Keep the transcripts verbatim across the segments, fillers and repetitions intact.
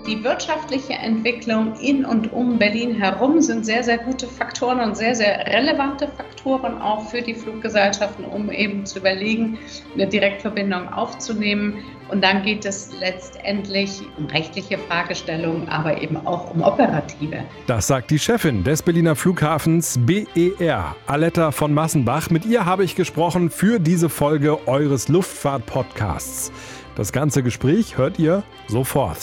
Die wirtschaftliche Entwicklung in und um Berlin herum sind sehr, sehr gute Faktoren und sehr, sehr relevante Faktoren auch für die Fluggesellschaften, um eben zu überlegen, eine Direktverbindung aufzunehmen. Und dann geht es letztendlich um rechtliche Fragestellungen, aber eben auch um operative. Das sagt die Chefin des Berliner Flughafens B E R, Aletta von Massenbach. Mit ihr habe ich gesprochen für diese Folge eures Luftfahrt-Podcasts. Das ganze Gespräch hört ihr sofort.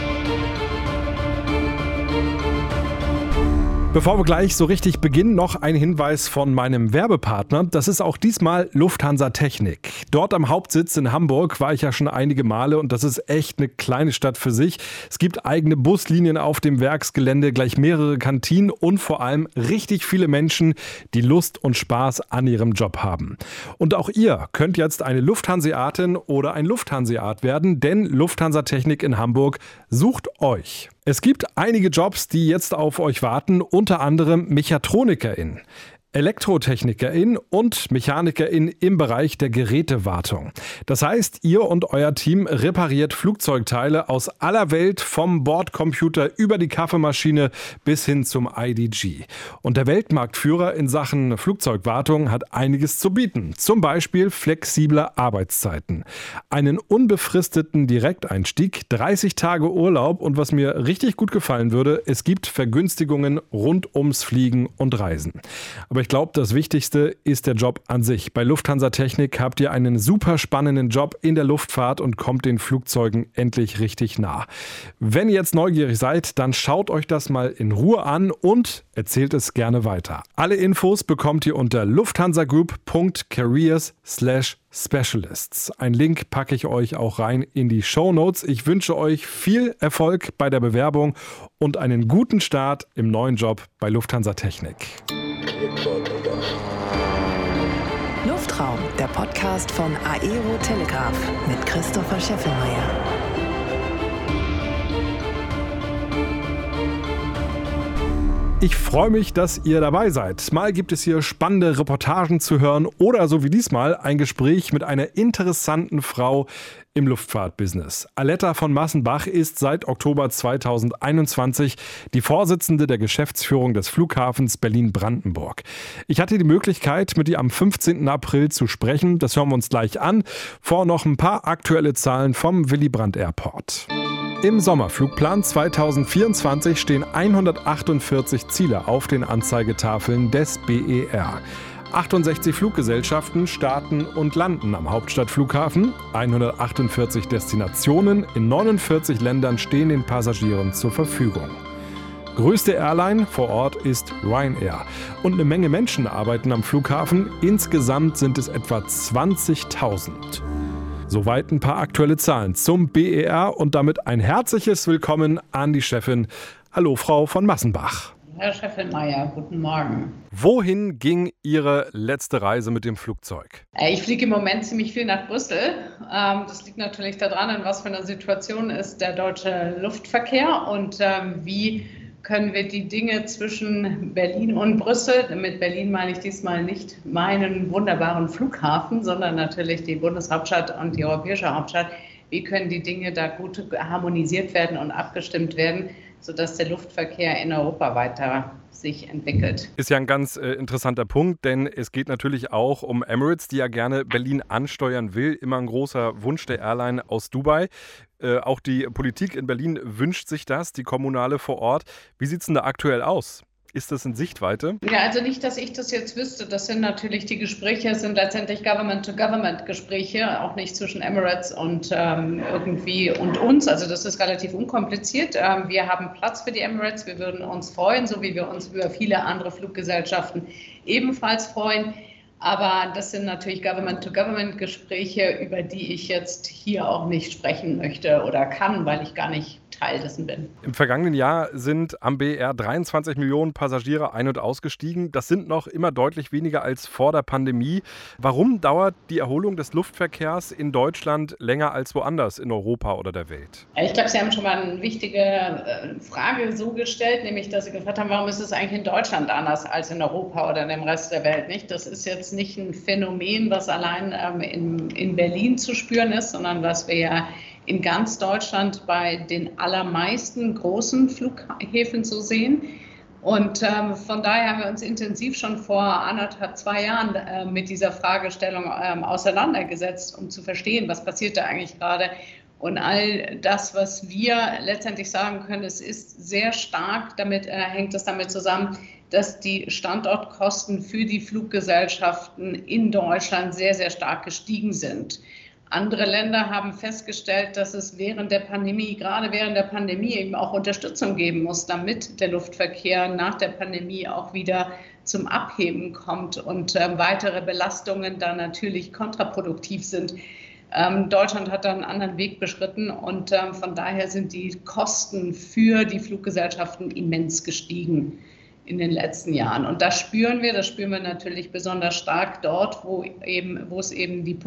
Bevor wir gleich so richtig beginnen, noch ein Hinweis von meinem Werbepartner. Das ist auch diesmal Lufthansa Technik. Dort am Hauptsitz in Hamburg war ich ja schon einige Male und das ist echt eine kleine Stadt für sich. Es gibt eigene Buslinien auf dem Werksgelände, gleich mehrere Kantinen und vor allem richtig viele Menschen, die Lust und Spaß an ihrem Job haben. Und auch ihr könnt jetzt eine Lufthanseatin oder ein Lufthanseat werden, denn Lufthansa Technik in Hamburg sucht euch. Es gibt einige Jobs, die jetzt auf euch warten, unter anderem MechatronikerInnen, ElektrotechnikerInnen und MechanikerInnen im Bereich der Gerätewartung. Das heißt, ihr und euer Team repariert Flugzeugteile aus aller Welt, vom Bordcomputer über die Kaffeemaschine bis hin zum I D G. Und der Weltmarktführer in Sachen Flugzeugwartung hat einiges zu bieten. Zum Beispiel flexible Arbeitszeiten, einen unbefristeten Direkteinstieg, dreißig Tage Urlaub und was mir richtig gut gefallen würde, es gibt Vergünstigungen rund ums Fliegen und Reisen. Aber ich glaube, das Wichtigste ist der Job an sich. Bei Lufthansa Technik habt ihr einen super spannenden Job in der Luftfahrt und kommt den Flugzeugen endlich richtig nah. Wenn ihr jetzt neugierig seid, dann schaut euch das mal in Ruhe an und erzählt es gerne weiter. Alle Infos bekommt ihr unter lufthansagroup punkt careers slash specialists. Ein Link packe ich euch auch rein in die Shownotes. Ich wünsche euch viel Erfolg bei der Bewerbung und einen guten Start im neuen Job bei Lufthansa Technik. Luftraum, der Podcast von Aero Telegraph mit Christopher Scheffelmeier. Ich freue mich, dass ihr dabei seid. Mal gibt es hier spannende Reportagen zu hören oder so wie diesmal ein Gespräch mit einer interessanten Frau im Luftfahrtbusiness. Aletta von Massenbach ist seit Oktober zweitausendeinundzwanzig die Vorsitzende der Geschäftsführung des Flughafens Berlin-Brandenburg. Ich hatte die Möglichkeit, mit ihr am fünfzehnten April zu sprechen. Das hören wir uns gleich an. Vor noch ein paar aktuelle Zahlen vom Willy Brandt Airport. Im Sommerflugplan zweitausendvierundzwanzig stehen hundertachtundvierzig Ziele auf den Anzeigetafeln des B E R. achtundsechzig Fluggesellschaften starten und landen am Hauptstadtflughafen. hundertachtundvierzig Destinationen in neunundvierzig Ländern stehen den Passagieren zur Verfügung. Größte Airline vor Ort ist Ryanair. Und eine Menge Menschen arbeiten am Flughafen. Insgesamt sind es etwa zwanzigtausend. Soweit ein paar aktuelle Zahlen zum B E R und damit ein herzliches Willkommen an die Chefin. Hallo, Frau von Massenbach. Herr Scheffelmeier, guten Morgen. Wohin ging Ihre letzte Reise mit dem Flugzeug? Ich fliege im Moment ziemlich viel nach Brüssel. Das liegt natürlich daran, in was für einer Situation ist der deutsche Luftverkehr und wie können wir die Dinge zwischen Berlin und Brüssel, mit Berlin meine ich diesmal nicht meinen wunderbaren Flughafen, sondern natürlich die Bundeshauptstadt und die europäische Hauptstadt, wie können die Dinge da gut harmonisiert werden und abgestimmt werden, sodass der Luftverkehr in Europa weiter sich entwickelt. Ist ja ein ganz äh, interessanter Punkt, denn es geht natürlich auch um Emirates, die ja gerne Berlin ansteuern will. Immer ein großer Wunsch der Airline aus Dubai. Äh, auch die Politik in Berlin wünscht sich das, die Kommunale vor Ort. Wie sieht es denn da aktuell aus? Ist das in Sichtweite? Ja, also nicht, dass ich das jetzt wüsste. Das sind natürlich die Gespräche, sind letztendlich Government-to-Government-Gespräche, auch nicht zwischen Emirates und ähm, irgendwie und uns. Also das ist relativ unkompliziert. Ähm, wir haben Platz für die Emirates. Wir würden uns freuen, so wie wir uns über viele andere Fluggesellschaften ebenfalls freuen. Aber das sind natürlich Government-to-Government-Gespräche, über die ich jetzt hier auch nicht sprechen möchte oder kann, weil ich gar nicht Teil dessen bin. Im vergangenen Jahr sind am B E R dreiundzwanzig Millionen Passagiere ein- und ausgestiegen. Das sind noch immer deutlich weniger als vor der Pandemie. Warum dauert die Erholung des Luftverkehrs in Deutschland länger als woanders in Europa oder der Welt? Ich glaube, Sie haben schon mal eine wichtige Frage so gestellt, nämlich, dass Sie gefragt haben, warum ist es eigentlich in Deutschland anders als in Europa oder in dem Rest der Welt nicht? Das ist jetzt nicht ein Phänomen, was allein ähm, in, in Berlin zu spüren ist, sondern was wir ja in ganz Deutschland bei den allermeisten großen Flughäfen zu sehen. Und ähm, von daher haben wir uns intensiv schon vor anderthalb, zwei Jahren äh, mit dieser Fragestellung ähm, auseinandergesetzt, um zu verstehen, was passiert da eigentlich gerade. Und all das, was wir letztendlich sagen können, es ist sehr stark, damit äh, hängt es damit zusammen, dass die Standortkosten für die Fluggesellschaften in Deutschland sehr, sehr stark gestiegen sind. Andere Länder haben festgestellt, dass es während der Pandemie, gerade während der Pandemie eben auch Unterstützung geben muss, damit der Luftverkehr nach der Pandemie auch wieder zum Abheben kommt und äh, weitere Belastungen dann natürlich kontraproduktiv sind. Ähm, Deutschland hat da einen anderen Weg beschritten und ähm, von daher sind die Kosten für die Fluggesellschaften immens gestiegen in den letzten Jahren. Und das spüren wir, das spüren wir natürlich besonders stark dort, wo, eben, wo es eben die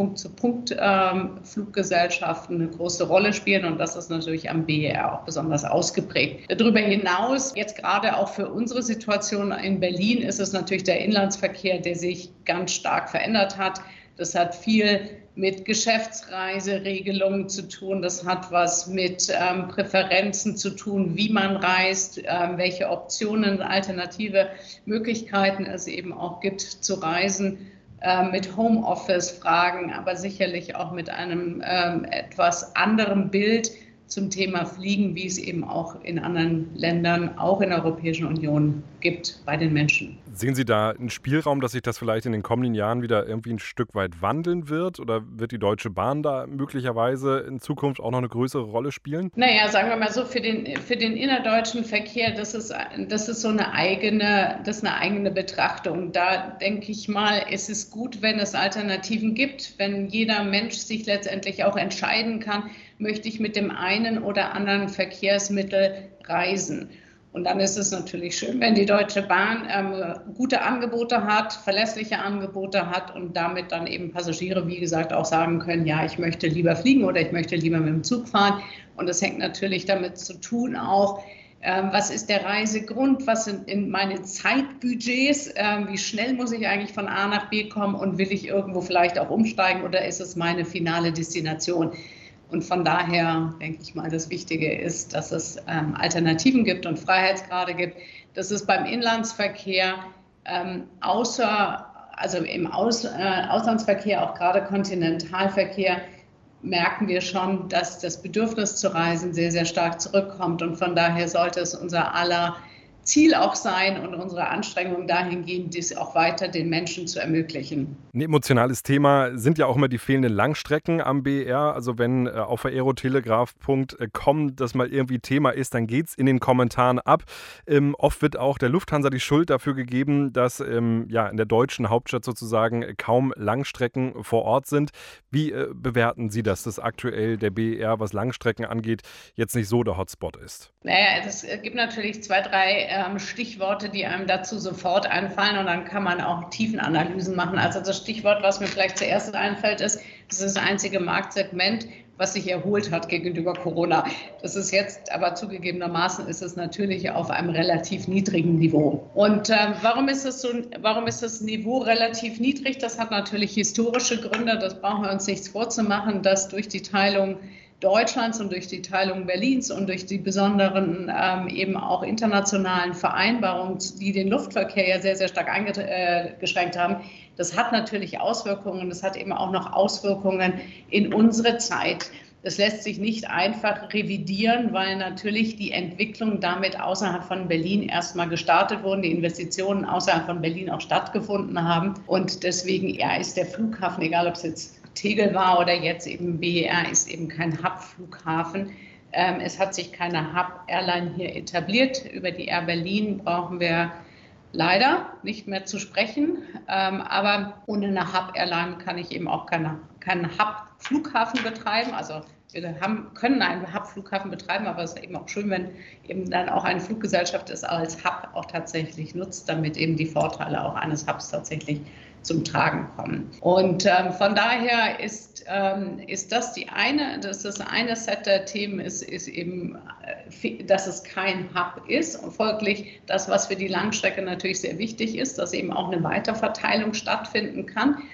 Punkt-zu-Punkt-Fluggesellschaften eine große Rolle spielen. Und das ist natürlich am B E R auch besonders ausgeprägt. Darüber hinaus, jetzt gerade auch für unsere Situation in Berlin, ist es natürlich der Inlandsverkehr, der sich ganz stark verändert hat. Das hat viel mit Geschäftsreiseregelungen zu tun. Das hat was mit ähm, Präferenzen zu tun, wie man reist, ähm, welche Optionen, alternative Möglichkeiten es eben auch gibt zu reisen, äh, mit Homeoffice-Fragen, aber sicherlich auch mit einem ähm, etwas anderen Bild zum Thema Fliegen, wie es eben auch in anderen Ländern, auch in der Europäischen Union gibt bei den Menschen. Sehen Sie da einen Spielraum, dass sich das vielleicht in den kommenden Jahren wieder irgendwie ein Stück weit wandeln wird? Oder wird die Deutsche Bahn da möglicherweise in Zukunft auch noch eine größere Rolle spielen? Naja, sagen wir mal so, für den, für den innerdeutschen Verkehr, das ist, das ist so eine eigene, das ist eine eigene Betrachtung. Da denke ich mal, es ist gut, wenn es Alternativen gibt, wenn jeder Mensch sich letztendlich auch entscheiden kann, möchte ich mit dem einen oder anderen Verkehrsmittel reisen. Und dann ist es natürlich schön, wenn die Deutsche Bahn ähm, gute Angebote hat, verlässliche Angebote hat und damit dann eben Passagiere, wie gesagt, auch sagen können, ja, ich möchte lieber fliegen oder ich möchte lieber mit dem Zug fahren. Und das hängt natürlich damit zu tun auch, ähm, was ist der Reisegrund, was sind in meine Zeitbudgets, ähm, wie schnell muss ich eigentlich von A nach B kommen und will ich irgendwo vielleicht auch umsteigen oder ist es meine finale Destination? Und von daher denke ich mal, das Wichtige ist, dass es ähm, Alternativen gibt und Freiheitsgrade gibt. Das ist beim Inlandsverkehr ähm, außer, also im Aus, äh, Auslandsverkehr, auch gerade Kontinentalverkehr, merken wir schon, dass das Bedürfnis zu reisen sehr, sehr stark zurückkommt. Und von daher sollte es unser aller Ziel auch sein und unsere Anstrengungen dahingehend, dies auch weiter den Menschen zu ermöglichen. Ein emotionales Thema sind ja auch immer die fehlenden Langstrecken am B E R. Also wenn äh, auf aerotelegraph punkt com das mal irgendwie Thema ist, dann geht es in den Kommentaren ab. Ähm, oft wird auch der Lufthansa die Schuld dafür gegeben, dass ähm, ja, in der deutschen Hauptstadt sozusagen kaum Langstrecken vor Ort sind. Wie äh, bewerten Sie das, dass aktuell der B E R, was Langstrecken angeht, jetzt nicht so der Hotspot ist? Naja, es gibt natürlich zwei, drei ähm, Stichworte, die einem dazu sofort einfallen und dann kann man auch Tiefenanalysen machen. Also das Stichwort, was mir vielleicht zuerst einfällt, ist, das ist das einzige Marktsegment, was sich erholt hat gegenüber Corona. Das ist jetzt, aber zugegebenermaßen ist es natürlich auf einem relativ niedrigen Niveau. Und äh, warum ist es so, warum ist das Niveau relativ niedrig? Das hat natürlich historische Gründe. Das brauchen wir uns nichts vorzumachen, dass durch die Teilung Deutschlands und durch die Teilung Berlins und durch die besonderen ähm, eben auch internationalen Vereinbarungen, die den Luftverkehr ja sehr, sehr stark eingeschränkt haben, das hat natürlich Auswirkungen. Das hat eben auch noch Auswirkungen in unsere Zeit. Das lässt sich nicht einfach revidieren, weil natürlich die Entwicklung damit außerhalb von Berlin erstmal gestartet wurden, die Investitionen außerhalb von Berlin auch stattgefunden haben. Und deswegen ja, ist der Flughafen, egal ob es jetzt Tegel war oder jetzt eben B E R, ist eben kein Hub-Flughafen. Ähm, es hat sich keine Hub-Airline hier etabliert. Über die Air Berlin brauchen wir leider nicht mehr zu sprechen. Ähm, aber ohne eine Hub-Airline kann ich eben auch keine, keinen Hub-Flughafen betreiben. Also wir haben, können einen Hub-Flughafen betreiben, aber es ist eben auch schön, wenn eben dann auch eine Fluggesellschaft es als Hub auch tatsächlich nutzt, damit eben die Vorteile auch eines Hubs tatsächlich zum Tragen kommen. Und ähm, von daher ist, ähm, ist das die eine, das ist das eine Set der Themen, ist, ist eben, äh, dass es kein Hub ist und folglich das, was für die Langstrecke natürlich sehr wichtig ist, dass eben auch eine Weiterverteilung stattfinden kann.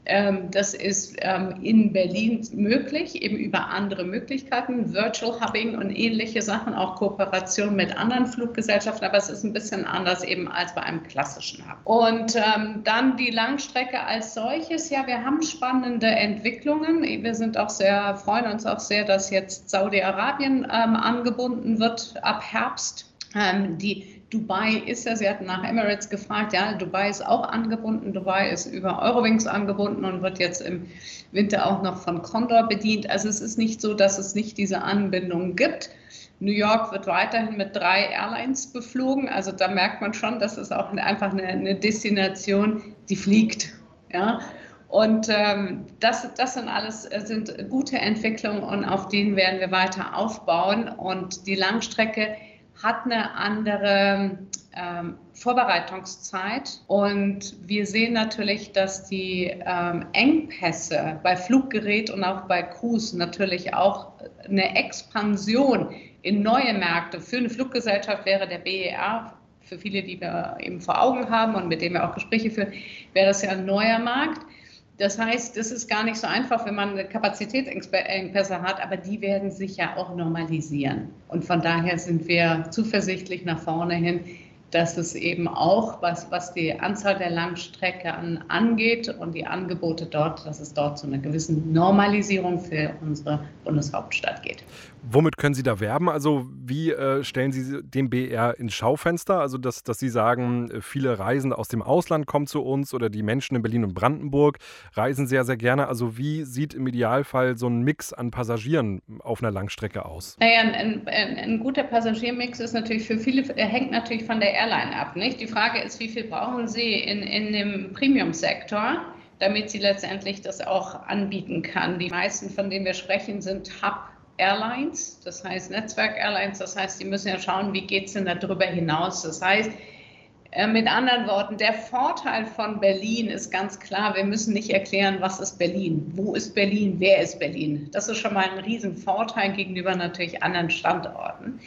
Das ist in Berlin möglich, eben über andere Möglichkeiten, Virtual Hubbing und ähnliche Sachen, auch Kooperation mit anderen Fluggesellschaften, aber es ist ein bisschen anders eben als bei einem klassischen Hub. Und ähm, dann die Langstrecke als solches, ja, wir haben spannende Entwicklungen. Wir sind auch sehr, freuen uns auch sehr, dass jetzt Saudi-Arabien ähm, angebunden wird ab Herbst. Ähm, die Dubai ist ja, Sie hatten nach Emirates gefragt, ja, Dubai ist auch angebunden, Dubai ist über Eurowings angebunden und wird jetzt im Winter auch noch von Condor bedient. Also es ist nicht so, dass es nicht diese Anbindung gibt. New York wird weiterhin mit drei Airlines beflogen, also da merkt man schon, das ist auch einfach eine, eine Destination, die fliegt, ja. Und ähm, das, das sind alles sind gute Entwicklungen und auf denen werden wir weiter aufbauen und die Langstrecke hat eine andere ähm, Vorbereitungszeit und wir sehen natürlich, dass die ähm, Engpässe bei Fluggerät und auch bei Crews natürlich auch eine Expansion in neue Märkte. Für eine Fluggesellschaft wäre der B E R, für viele, die wir eben vor Augen haben und mit denen wir auch Gespräche führen, wäre das ja ein neuer Markt. Das heißt, das ist gar nicht so einfach, wenn man Kapazitätsengpässe hat, aber die werden sich ja auch normalisieren. Und von daher sind wir zuversichtlich nach vorne hin, dass es eben auch, was, was die Anzahl der Langstrecke an, angeht und die Angebote dort, dass es dort zu einer gewissen Normalisierung für unsere Bundeshauptstadt geht. Womit können Sie da werben? Also wie äh, stellen Sie den B R ins Schaufenster? Also dass, dass Sie sagen, viele Reisende aus dem Ausland kommen zu uns oder die Menschen in Berlin und Brandenburg reisen sehr, sehr gerne. Also wie sieht im Idealfall so ein Mix an Passagieren auf einer Langstrecke aus? Naja, ein, ein, ein guter Passagiermix ist natürlich für viele, hängt natürlich von der Airline ab, nicht? Die Frage ist, wie viel brauchen Sie in, in dem Premium-Sektor, damit Sie letztendlich das auch anbieten kann. Die meisten, von denen wir sprechen, sind Hub Airlines, das heißt Netzwerk-Airlines, das heißt, die müssen ja schauen, wie geht es denn darüber hinaus. Das heißt, äh, mit anderen Worten, der Vorteil von Berlin ist ganz klar, wir müssen nicht erklären, was ist Berlin, wo ist Berlin, wer ist Berlin. Das ist schon mal ein Riesenvorteil gegenüber natürlich anderen Standorten.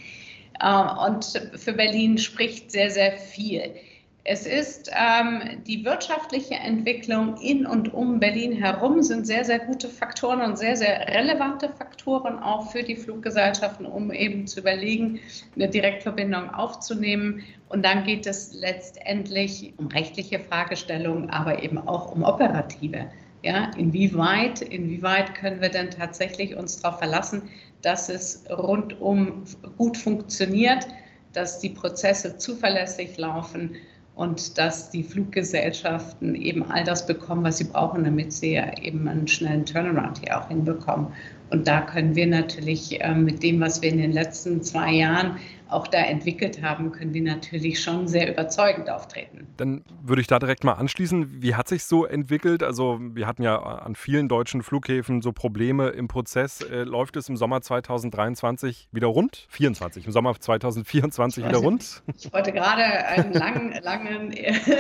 Äh, und für Berlin spricht sehr, sehr viel. Es ist ähm, die wirtschaftliche Entwicklung in und um Berlin herum sind sehr, sehr gute Faktoren und sehr, sehr relevante Faktoren auch für die Fluggesellschaften, um eben zu überlegen, eine Direktverbindung aufzunehmen. Und dann geht es letztendlich um rechtliche Fragestellungen, aber eben auch um operative. Ja, inwieweit, inwieweit können wir denn tatsächlich uns darauf verlassen, dass es rundum gut funktioniert, dass die Prozesse zuverlässig laufen und dass die Fluggesellschaften eben all das bekommen, was sie brauchen, damit sie ja eben einen schnellen Turnaround hier auch hinbekommen. Und da können wir natürlich äh, mit dem, was wir in den letzten zwei Jahren auch da entwickelt haben, können wir natürlich schon sehr überzeugend auftreten. Dann würde ich da direkt mal anschließen. Wie hat sich so entwickelt? Also wir hatten ja an vielen deutschen Flughäfen so Probleme im Prozess. Äh, läuft es im Sommer zweitausenddreiundzwanzig wieder rund? vierundzwanzig, im Sommer zweitausendvierundzwanzig wieder rund? Ich wollte gerade einen langen, langen,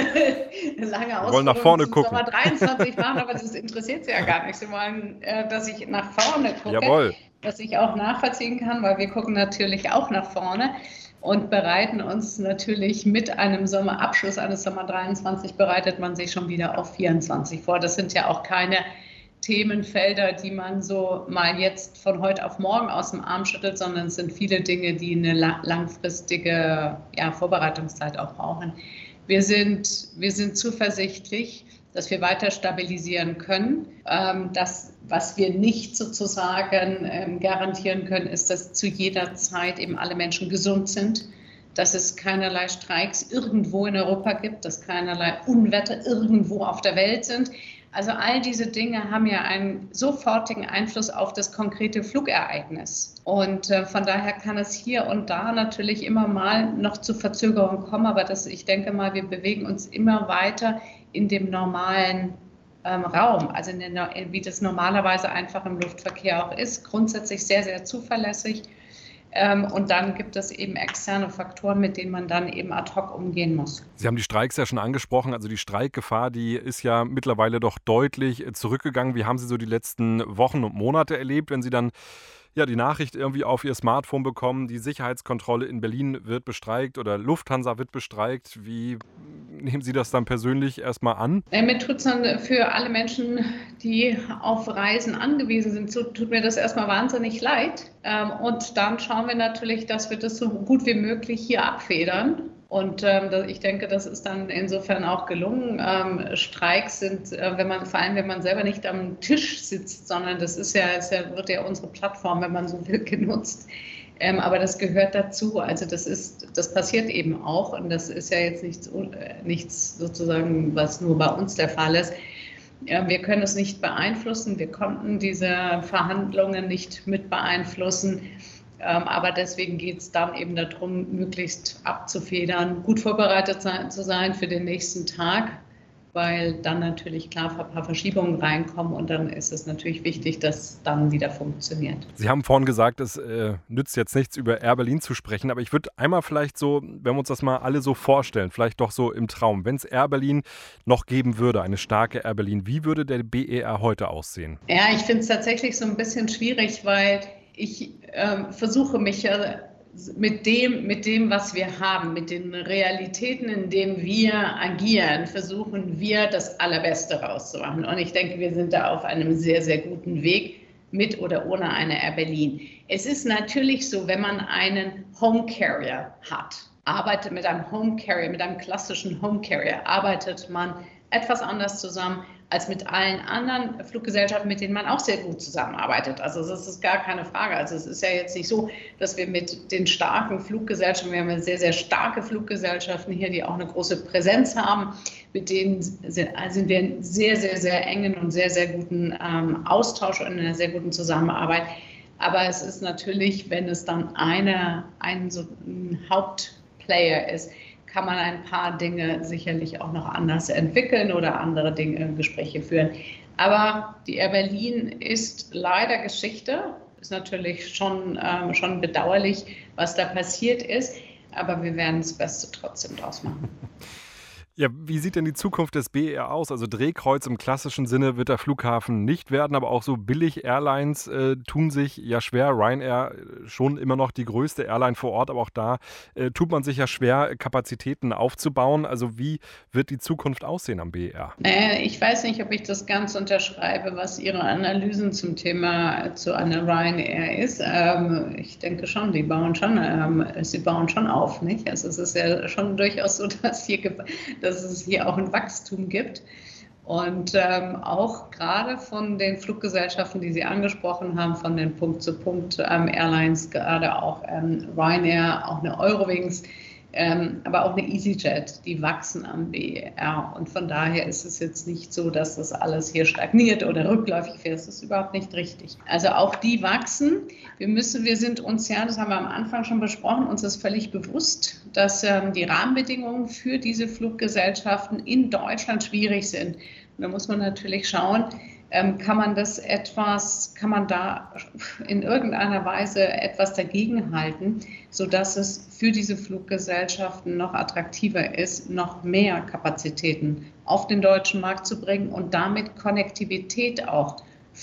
lange Ausführung wollen nach vorne zum gucken. Sommer dreiundzwanzig machen, aber das interessiert Sie ja gar nicht. Sie wollen, äh, dass ich nach vorne gucke. Jawohl. Was ich auch nachvollziehen kann, weil wir gucken natürlich auch nach vorne und bereiten uns natürlich mit einem Sommerabschluss eines Sommer dreiundzwanzig, bereitet man sich schon wieder auf vierundzwanzig vor. Das sind ja auch keine Themenfelder, die man so mal jetzt von heute auf morgen aus dem Arm schüttelt, sondern es sind viele Dinge, die eine langfristige ja, Vorbereitungszeit auch brauchen. Wir sind, wir sind zuversichtlich, dass wir weiter stabilisieren können. Das, was wir nicht sozusagen garantieren können, ist, dass zu jeder Zeit eben alle Menschen gesund sind, dass es keinerlei Streiks irgendwo in Europa gibt, dass keinerlei Unwetter irgendwo auf der Welt sind. Also all diese Dinge haben ja einen sofortigen Einfluss auf das konkrete Flugereignis. Und äh, von daher kann es hier und da natürlich immer mal noch zu Verzögerungen kommen, aber das, ich denke mal, wir bewegen uns immer weiter in dem normalen ähm, Raum, also in der, wie das normalerweise einfach im Luftverkehr auch ist, grundsätzlich sehr, sehr zuverlässig. Ähm, und dann gibt es eben externe Faktoren, mit denen man dann eben ad hoc umgehen muss. Sie haben die Streiks ja schon angesprochen. Also die Streikgefahr, die ist ja mittlerweile doch deutlich zurückgegangen. Wie haben Sie so die letzten Wochen und Monate erlebt, wenn Sie dann ja die Nachricht irgendwie auf Ihr Smartphone bekommen, die Sicherheitskontrolle in Berlin wird bestreikt oder Lufthansa wird bestreikt? Wie nehmen Sie das dann persönlich erstmal an? Ja, mir tut es dann für alle Menschen, die auf Reisen angewiesen sind, so tut mir das erstmal wahnsinnig leid. Ähm, und dann schauen wir natürlich, dass wir das so gut wie möglich hier abfedern. Und ähm, ich denke, das ist dann insofern auch gelungen. Ähm, Streiks sind, äh, wenn man, vor allem wenn man selber nicht am Tisch sitzt, sondern das ist ja, ist ja wird ja unsere Plattform, wenn man so will, genutzt. Ähm, aber das gehört dazu. Also das ist, das passiert eben auch. Und das ist ja jetzt nichts, nichts sozusagen, was nur bei uns der Fall ist. Ja, wir können es nicht beeinflussen. Wir konnten diese Verhandlungen nicht mit beeinflussen. Aber deswegen geht es dann eben darum, möglichst abzufedern, gut vorbereitet zu sein für den nächsten Tag, weil dann natürlich klar ein paar Verschiebungen reinkommen und dann ist es natürlich wichtig, dass dann wieder funktioniert. Sie haben vorhin gesagt, es äh, nützt jetzt nichts, über Air Berlin zu sprechen, aber ich würde einmal vielleicht so, wenn wir uns das mal alle so vorstellen, vielleicht doch so im Traum, wenn es Air Berlin noch geben würde, eine starke Air Berlin, wie würde der B E R heute aussehen? Ja, ich finde es tatsächlich so ein bisschen schwierig, weil ich äh, versuche mich ja mit dem, mit dem, was wir haben, mit den Realitäten, in denen wir agieren, versuchen wir das Allerbeste rauszumachen. Und ich denke, wir sind da auf einem sehr, sehr guten Weg, mit oder ohne eine Air Berlin. Es ist natürlich so, wenn man einen Home Carrier hat, arbeitet mit einem Home Carrier, mit einem klassischen Home Carrier, arbeitet man etwas anders zusammen als mit allen anderen Fluggesellschaften, mit denen man auch sehr gut zusammenarbeitet. Also das ist gar keine Frage. Also es ist ja jetzt nicht so, dass wir mit den starken Fluggesellschaften, wir haben ja sehr, sehr starke Fluggesellschaften hier, die auch eine große Präsenz haben, mit denen sind, sind wir in sehr, sehr, sehr engen und sehr, sehr guten ähm, Austausch und in einer sehr guten Zusammenarbeit. Aber es ist natürlich, wenn es dann eine, ein, so ein Hauptplayer ist, kann man ein paar Dinge sicherlich auch noch anders entwickeln oder andere Dinge, Gespräche führen. Aber die Air Berlin ist leider Geschichte. Ist natürlich schon, ähm, schon bedauerlich, was da passiert ist. Aber wir werden das Beste trotzdem draus machen. Ja, wie sieht denn die Zukunft des B E R aus? Also Drehkreuz im klassischen Sinne wird der Flughafen nicht werden, aber auch so Billig-Airlines äh, tun sich ja schwer. Ryanair schon immer noch die größte Airline vor Ort, aber auch da äh, tut man sich ja schwer, Kapazitäten aufzubauen. Also wie wird die Zukunft aussehen am B E R? Äh, ich weiß nicht, ob ich das ganz unterschreibe, was Ihre Analysen zum Thema zu einer Ryanair ist. Ähm, ich denke schon, die bauen schon, ähm, sie bauen schon auf, nicht? Also es ist ja schon durchaus so, dass hier dass es hier auch ein Wachstum gibt. Und ähm, auch gerade von den Fluggesellschaften, die Sie angesprochen haben, von den Punkt-zu-Punkt-Airlines, ähm, gerade auch ähm, Ryanair, auch eine Eurowings, ähm, aber auch eine EasyJet, die wachsen am B E R. Und von daher ist es jetzt nicht so, dass das alles hier stagniert oder rückläufig wird. Das ist überhaupt nicht richtig. Also auch die wachsen. Wir müssen, wir sind uns ja, das haben wir am Anfang schon besprochen, uns ist völlig bewusst, dass ähm, die Rahmenbedingungen für diese Fluggesellschaften in Deutschland schwierig sind. Und da muss man natürlich schauen, ähm, kann man das etwas, kann man da in irgendeiner Weise etwas dagegenhalten, sodass es für diese Fluggesellschaften noch attraktiver ist, noch mehr Kapazitäten auf den deutschen Markt zu bringen und damit Konnektivität auch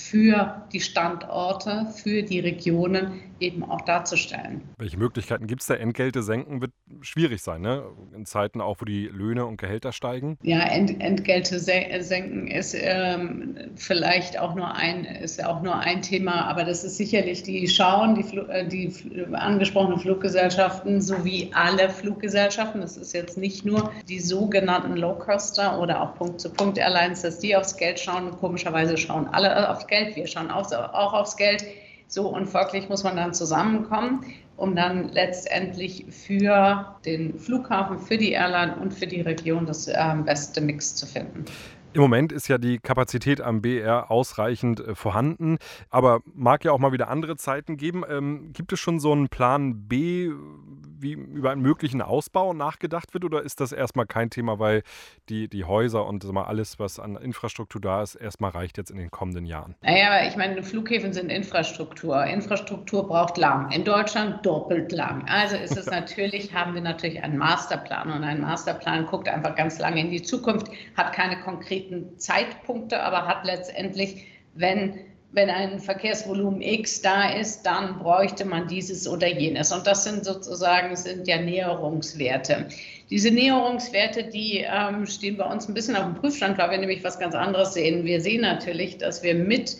für die Standorte, für die Regionen eben auch darzustellen. Welche Möglichkeiten gibt es da? Entgelte senken wird schwierig sein, ne? In Zeiten auch, wo die Löhne und Gehälter steigen? Ja, Ent, Entgelte senken ist ähm, vielleicht auch nur ein, ist auch nur ein Thema, aber das ist sicherlich, die schauen, die, Fl die angesprochenen Fluggesellschaften sowie alle Fluggesellschaften, das ist jetzt nicht nur die sogenannten Low-Coster oder auch Punkt-zu-Punkt-Airlines, dass die aufs Geld schauen. Komischerweise schauen alle aufs Geld, wir schauen auch, auch aufs Geld. So, und folglich muss man dann zusammenkommen, um dann letztendlich für den Flughafen, für die Airline und für die Region das äh, beste Mix zu finden. Im Moment ist ja die Kapazität am B E R ausreichend äh, vorhanden, aber mag ja auch mal wieder andere Zeiten geben. Ähm, gibt es schon so einen Plan B, wie über einen möglichen Ausbau nachgedacht wird, oder ist das erstmal kein Thema, weil die, die Häuser und sag mal, alles, was an Infrastruktur da ist, erstmal reicht jetzt in den kommenden Jahren? Naja, aber ich meine, Flughäfen sind Infrastruktur. Infrastruktur braucht lang. In Deutschland doppelt lang. Also ist es natürlich, haben wir natürlich einen Masterplan, und ein Masterplan guckt einfach ganz lange in die Zukunft, hat keine konkreten Zeitpunkte, aber hat letztendlich, wenn wenn ein Verkehrsvolumen X da ist, dann bräuchte man dieses oder jenes. Und das sind sozusagen sind ja Näherungswerte. Diese Näherungswerte, die ähm, stehen bei uns ein bisschen auf dem Prüfstand, weil wir nämlich was ganz anderes sehen. Wir sehen natürlich, dass wir mit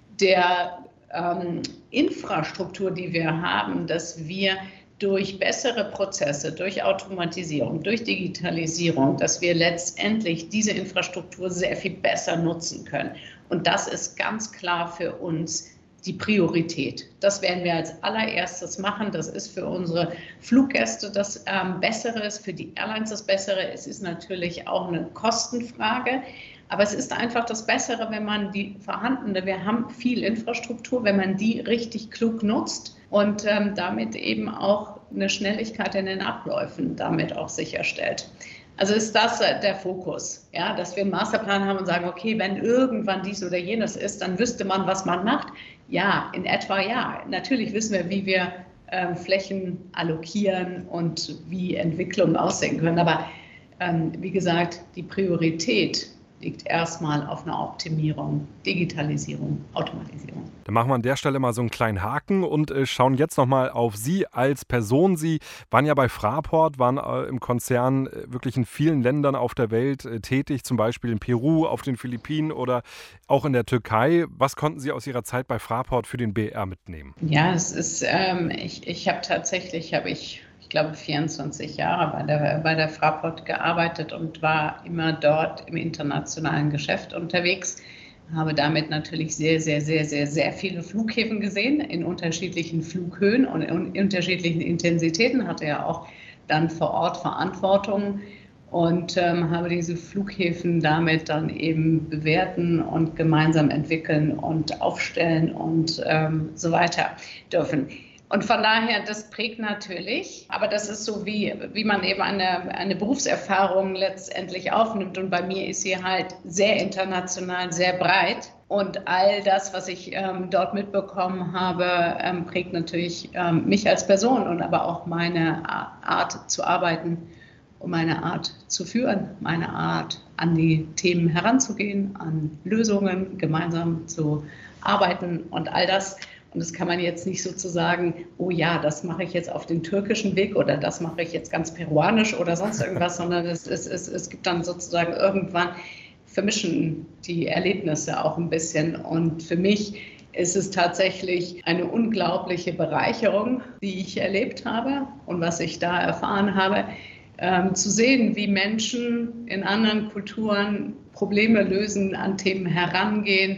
der ähm, Infrastruktur, die wir haben, dass wir durch bessere Prozesse, durch Automatisierung, durch Digitalisierung, dass wir letztendlich diese Infrastruktur sehr viel besser nutzen können. Und das ist ganz klar für uns die Priorität. Das werden wir als allererstes machen. Das ist für unsere Fluggäste das ähm, Bessere, ist für die Airlines das Bessere. Es ist natürlich auch eine Kostenfrage. Aber es ist einfach das Bessere, wenn man die vorhandene, wir haben viel Infrastruktur, wenn man die richtig klug nutzt und ähm, damit eben auch eine Schnelligkeit in den Abläufen damit auch sicherstellt. Also ist das der Fokus, ja, dass wir einen Masterplan haben und sagen, okay, wenn irgendwann dies oder jenes ist, dann wüsste man, was man macht. Ja, in etwa ja. Natürlich wissen wir, wie wir ähm, Flächen allokieren und wie Entwicklungen aussehen können. Aber ähm, wie gesagt, die Priorität liegt erstmal auf einer Optimierung, Digitalisierung, Automatisierung. Dann machen wir an der Stelle mal so einen kleinen Haken und äh, schauen jetzt nochmal auf Sie als Person. Sie waren ja bei Fraport, waren äh, im Konzern äh, wirklich in vielen Ländern auf der Welt äh, tätig, zum Beispiel in Peru, auf den Philippinen oder auch in der Türkei. Was konnten Sie aus Ihrer Zeit bei Fraport für den B R mitnehmen? Ja, es ist, ähm, ich, ich habe tatsächlich, habe ich ich glaube, vierundzwanzig Jahre bei der, bei der Fraport gearbeitet und war immer dort im internationalen Geschäft unterwegs. Habe damit natürlich sehr, sehr, sehr, sehr, sehr viele Flughäfen gesehen, in unterschiedlichen Flughöhen und in unterschiedlichen Intensitäten. Hatte ja auch dann vor Ort Verantwortung und ähm, habe diese Flughäfen damit dann eben bewerten und gemeinsam entwickeln und aufstellen und ähm, so weiter dürfen. Und von daher, das prägt natürlich, aber das ist so, wie, wie man eben eine, eine Berufserfahrung letztendlich aufnimmt. Und bei mir ist sie halt sehr international, sehr breit. Und all das, was ich ähm, dort mitbekommen habe, ähm, prägt natürlich ähm, mich als Person und aber auch meine Art zu arbeiten und meine Art zu führen, meine Art an die Themen heranzugehen, an Lösungen gemeinsam zu arbeiten und all das. Und das kann man jetzt nicht sozusagen, oh ja, das mache ich jetzt auf den türkischen Weg oder das mache ich jetzt ganz peruanisch oder sonst irgendwas, sondern es, es, es, es gibt dann sozusagen irgendwann, vermischen die Erlebnisse auch ein bisschen. Und für mich ist es tatsächlich eine unglaubliche Bereicherung, die ich erlebt habe und was ich da erfahren habe, ähm, zu sehen, wie Menschen in anderen Kulturen Probleme lösen, an Themen herangehen.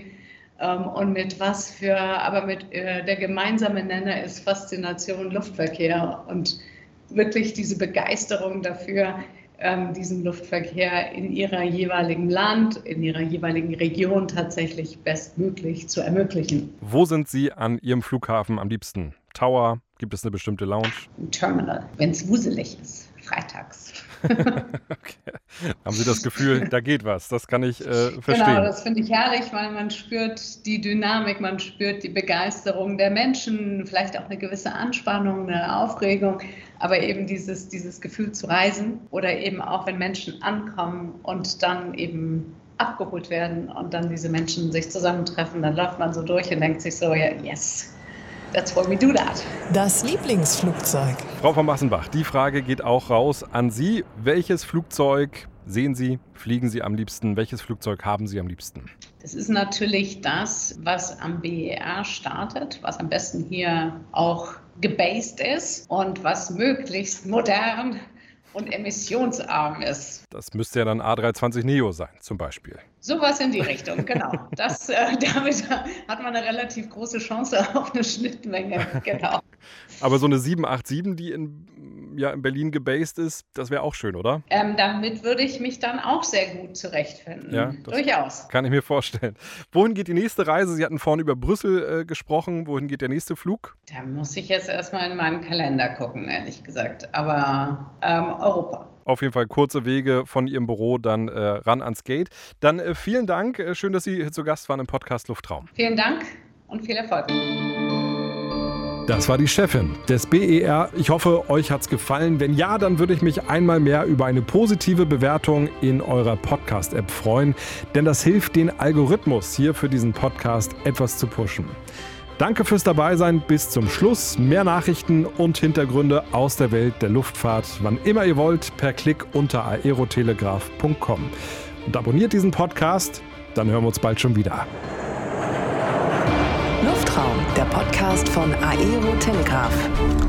Und mit was für, aber mit äh, der gemeinsame Nenner ist Faszination Luftverkehr und wirklich diese Begeisterung dafür, ähm, diesen Luftverkehr in ihrer jeweiligen Land, in ihrer jeweiligen Region tatsächlich bestmöglich zu ermöglichen. Wo sind Sie an Ihrem Flughafen am liebsten? Tower? Gibt es eine bestimmte Lounge? Ein Terminal, wenn es wuselig ist, freitags. Okay. Haben Sie das Gefühl, da geht was? Das kann ich äh, verstehen. Genau, das finde ich herrlich, weil man spürt die Dynamik, man spürt die Begeisterung der Menschen, vielleicht auch eine gewisse Anspannung, eine Aufregung, aber eben dieses, dieses Gefühl zu reisen oder eben auch, wenn Menschen ankommen und dann eben abgeholt werden und dann diese Menschen sich zusammentreffen, dann läuft man so durch und denkt sich so, ja, yes. That's why we do that. Das Lieblingsflugzeug. Frau von Massenbach, die Frage geht auch raus an Sie. Welches Flugzeug sehen Sie, fliegen Sie am liebsten? Welches Flugzeug haben Sie am liebsten? Das ist natürlich das, was am B E R startet, was am besten hier auch gebased ist und was möglichst modern und emissionsarm ist. Das müsste ja dann A drei zwanzig Neo sein, zum Beispiel. Sowas in die Richtung, genau. Das, äh, damit hat man eine relativ große Chance auf eine Schnittmenge, genau. Aber so eine sieben acht sieben, die in, ja, in Berlin gebased ist, das wäre auch schön, oder? Ähm, damit würde ich mich dann auch sehr gut zurechtfinden. Ja, das durchaus. Kann ich mir vorstellen. Wohin geht die nächste Reise? Sie hatten vorhin über Brüssel äh, gesprochen. Wohin geht der nächste Flug? Da muss ich jetzt erstmal in meinen Kalender gucken, ehrlich gesagt. Aber ähm, Europa. Auf jeden Fall kurze Wege von Ihrem Büro dann äh, ran ans Gate. Dann äh, vielen Dank. Äh, schön, dass Sie zu Gast waren im Podcast Luftraum. Vielen Dank und viel Erfolg. Das war die Chefin des B E R. Ich hoffe, euch hat's gefallen. Wenn ja, dann würde ich mich einmal mehr über eine positive Bewertung in eurer Podcast-App freuen, denn das hilft den Algorithmus hier für diesen Podcast etwas zu pushen. Danke fürs Dabeisein bis zum Schluss. Mehr Nachrichten und Hintergründe aus der Welt der Luftfahrt, wann immer ihr wollt, per Klick unter aerotelegraph punkt com. Und abonniert diesen Podcast, dann hören wir uns bald schon wieder. Luftraum, der Podcast von Aero Telegraph.